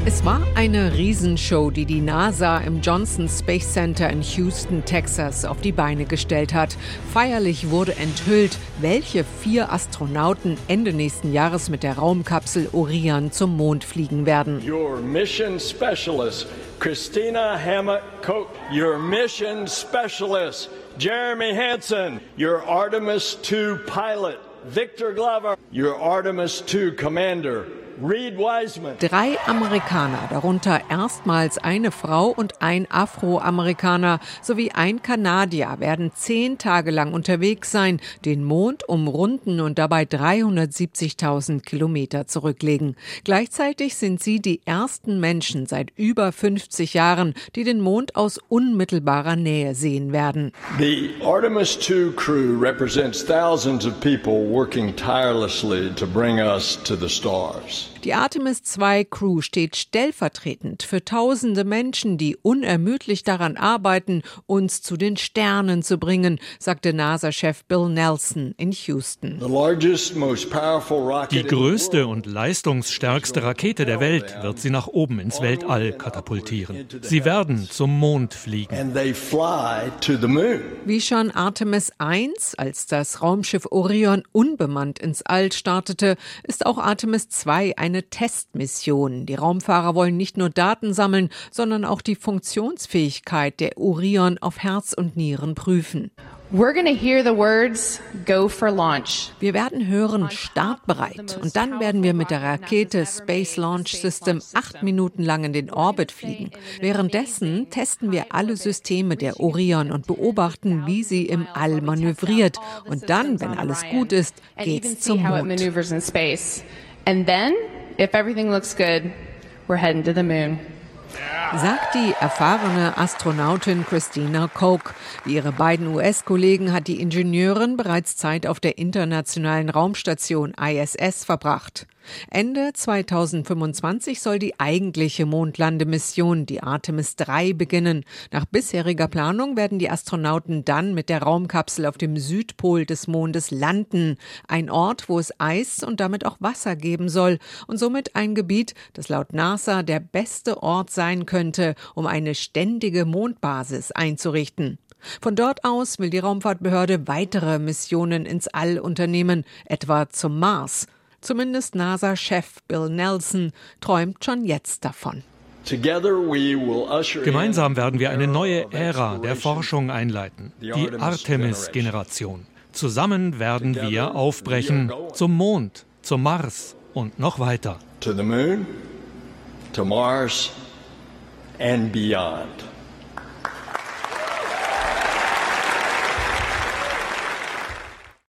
Es war eine Riesenshow, die die NASA im Johnson Space Center in Houston, Texas, auf die Beine gestellt hat. Feierlich wurde enthüllt, welche 4 Astronauten Ende nächsten Jahres mit der Raumkapsel Orion zum Mond fliegen werden. Your mission specialist, Christina Hammock-Koch. Your mission specialist, Jeremy Hansen. Your Artemis II pilot, Victor Glover. Your Artemis II commander, Reed Wiseman. 3 Amerikaner, darunter erstmals eine Frau und ein Afroamerikaner sowie ein Kanadier, werden 10 Tage lang unterwegs sein, den Mond umrunden und dabei 370.000 Kilometer zurücklegen. Gleichzeitig sind sie die ersten Menschen seit über 50 Jahren, die den Mond aus unmittelbarer Nähe sehen werden. The Artemis II crew represents thousands of people working tirelessly to bring us to the stars. Die Artemis II Crew steht stellvertretend für tausende Menschen, die unermüdlich daran arbeiten, uns zu den Sternen zu bringen, sagte NASA-Chef Bill Nelson in Houston. Die größte und leistungsstärkste Rakete der Welt wird sie nach oben ins Weltall katapultieren. Sie werden zum Mond fliegen. Wie schon Artemis I, als das Raumschiff Orion unbemannt ins All startete, ist auch Artemis II eine Testmission. Die Raumfahrer wollen nicht nur Daten sammeln, sondern auch die Funktionsfähigkeit der Orion auf Herz und Nieren prüfen. We're gonna hear the words "Go for launch". Wir werden hören startbereit und dann werden wir mit der Rakete Space Launch System 8 Minuten lang in den Orbit fliegen. Währenddessen testen wir alle Systeme der Orion und beobachten, wie sie im All manövriert. Und dann, wenn alles gut ist, geht's zum Mond. And then, if everything looks good, we're heading to the moon. Sagt die erfahrene Astronautin Christina Koch. Wie ihre beiden US-Kollegen hat die Ingenieurin bereits Zeit auf der internationalen Raumstation ISS verbracht. Ende 2025 soll die eigentliche Mondlandemission, die Artemis III, beginnen. Nach bisheriger Planung werden die Astronauten dann mit der Raumkapsel auf dem Südpol des Mondes landen. Ein Ort, wo es Eis und damit auch Wasser geben soll. Und somit ein Gebiet, das laut NASA der beste Ort sein könnte, um eine ständige Mondbasis einzurichten. Von dort aus will die Raumfahrtbehörde weitere Missionen ins All unternehmen, etwa zum Mars. Zumindest NASA-Chef Bill Nelson träumt schon jetzt davon. Gemeinsam werden wir eine neue Ära der Forschung einleiten, die Artemis-Generation. Zusammen werden wir aufbrechen zum Mond, zum Mars und noch weiter. To the moon, to Mars and beyond.